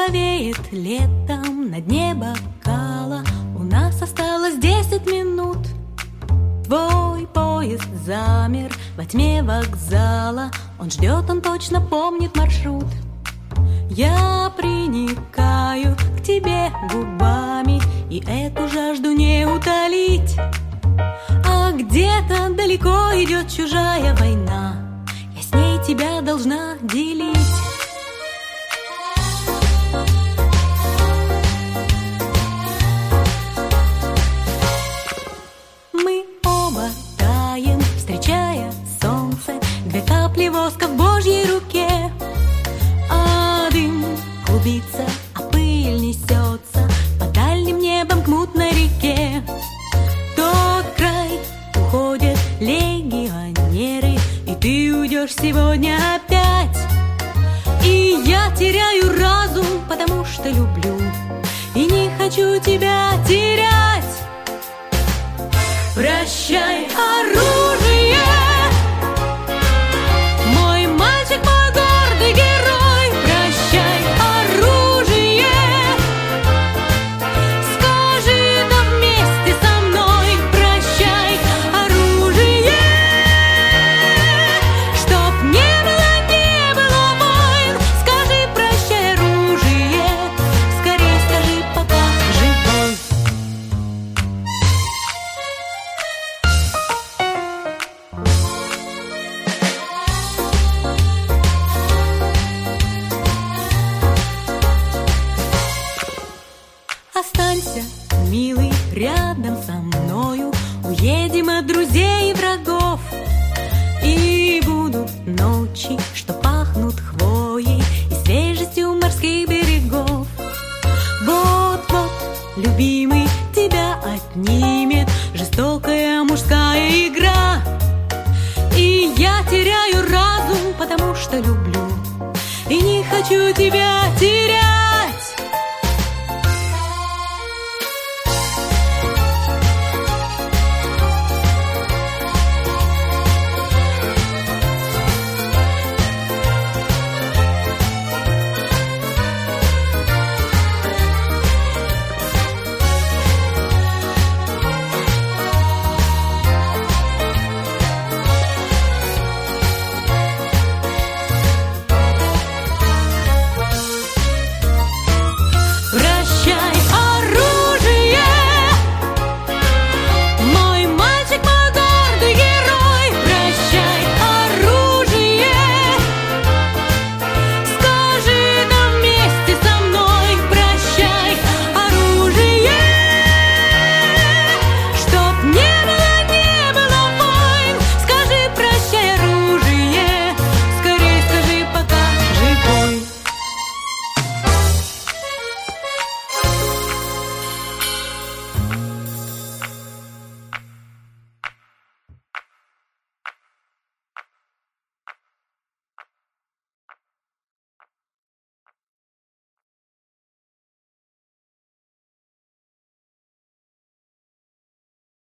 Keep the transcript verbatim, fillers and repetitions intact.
повеет летом на дне бокала. У нас осталось десять минут. Твой поезд замер во тьме вокзала. Он ждет, он точно помнит маршрут. Я приникаю к тебе губами, и эту жажду не утолить. А где-то далеко идет чужая война. Я с ней тебя должна делить. Мы оба таем, встречая солнце, две капли воска в Божьей руке. А дым клубится, а пыль несется по дальним небом к мутной реке. Тот край уходят легионеры, и ты уйдешь сегодня опять. И я теряю разум, потому что люблю, и не хочу тебя терять. Прощай, оружие, мой мальчик, мой гордый герой. Прощай, оружие, скажи да вместе со мной. Прощай, оружие, чтоб не было, не было войн. Скажи прощай, оружие, скорей скажи, пока живой. Останься, милый, рядом со мною. Уедем от друзей и врагов. И будут ночи, что пахнут хвоей и свежестью морских берегов. Вот-вот, любимый, тебя отнимет жестокая мужская игра. И я теряю разум, потому что люблю, и не хочу тебя